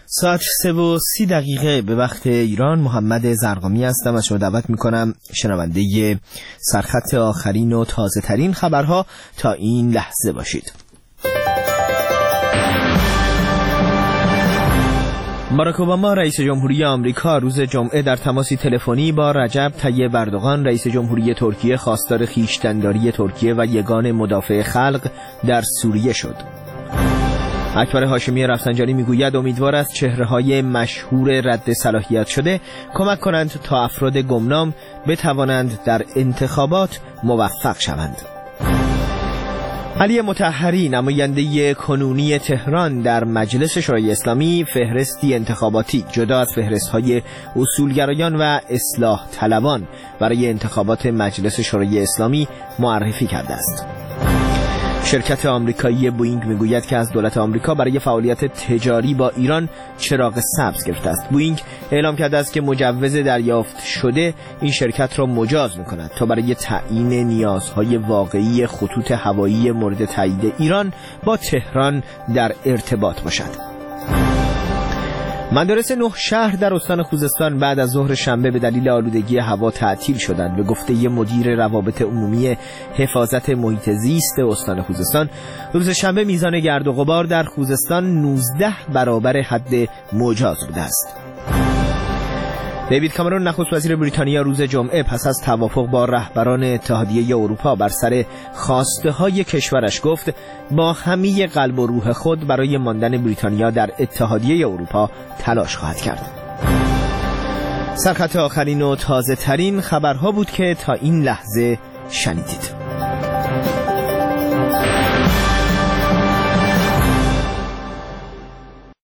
ساعت 3:30 به وقت ایران. محمد زرقامی هستم و شما دعوت میکنم شنونده سرخط آخرین و تازه ترین خبرها تا این لحظه باشید. باراک اوباما رئیس جمهوری آمریکا روز جمعه در تماسی تلفنی با رجب طیب اردوغان رئیس جمهوری ترکیه خواستار خویشتن‌داری ترکیه و یگان مدافع خلق در سوریه شد. اکبر هاشمی رفسنجانی میگوید امیدوار است چهره‌های مشهور رد صلاحیت شده کمک کنند تا افراد گمنام بتوانند در انتخابات موفق شوند. علی مطهری نماینده کنونی تهران در مجلس شورای اسلامی فهرستی انتخاباتی جدا از فهرست‌های اصولگرایان و اصلاح طلبان برای انتخابات مجلس شورای اسلامی معرفی کرده است. شرکت آمریکایی بوئینگ میگوید که از دولت آمریکا برای فعالیت تجاری با ایران چراغ سبز گرفته است. بوئینگ اعلام کرده است که مجوز دریافت شده این شرکت را مجاز می‌کند تا برای تعیین نیازهای واقعی خطوط هوایی مورد تایید ایران با تهران در ارتباط باشد. مدارس 9 شهر در استان خوزستان بعد از ظهر شنبه به دلیل آلودگی هوا تعطیل شدند. به گفته مدیر روابط عمومی حفاظت محیط زیست استان خوزستان، روز شنبه میزان گرد و غبار در خوزستان 19 برابر حد مجاز بوده است. دیوید کامرون نخست وزیر بریتانیا روز جمعه پس از توافق با رهبران اتحادیه اروپا بر سر خواسته‌های کشورش گفت با همه قلب و روح خود برای ماندن بریتانیا در اتحادیه اروپا تلاش خواهد کرد. سرخط آخرین و تازه ترین خبرها بود که تا این لحظه شنیدید.